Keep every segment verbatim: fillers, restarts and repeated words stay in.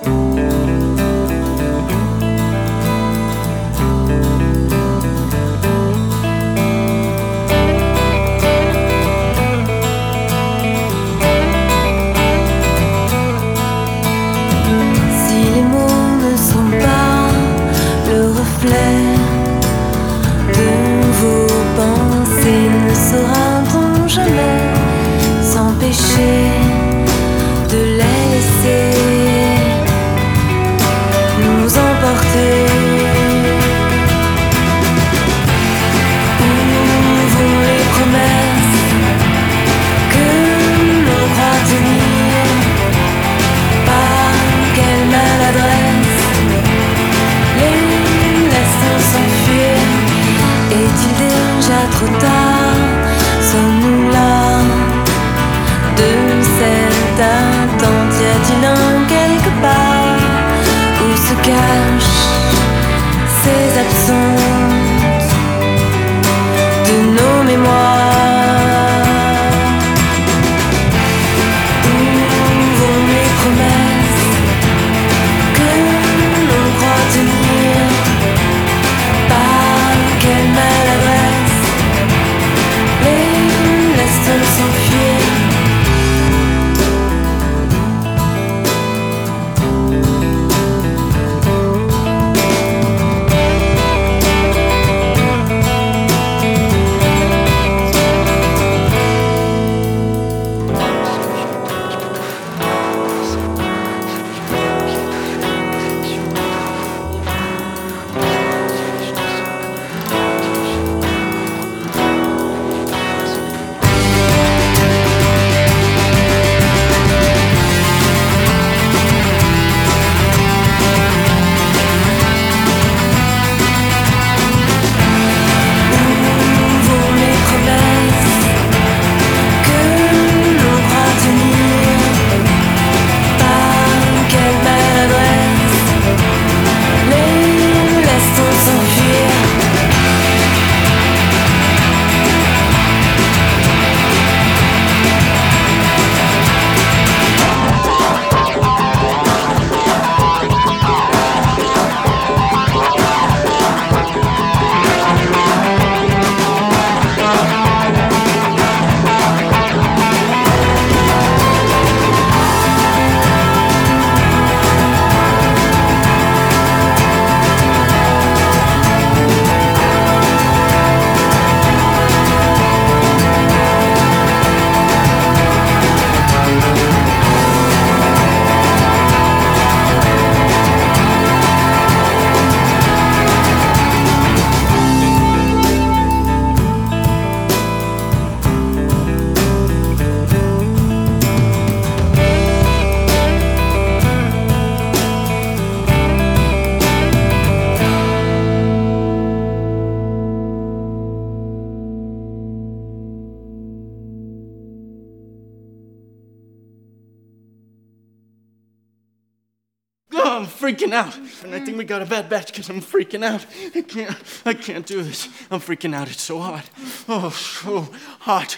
I'm freaking out. And I think we got a bad batch because I'm freaking out. I can't, I can't do this. I'm freaking out. It's so hot. Oh, so hot.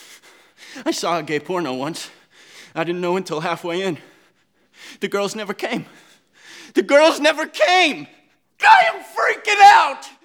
I saw a gay porno once. I didn't know until halfway in. The girls never came. The girls never came. I am freaking out.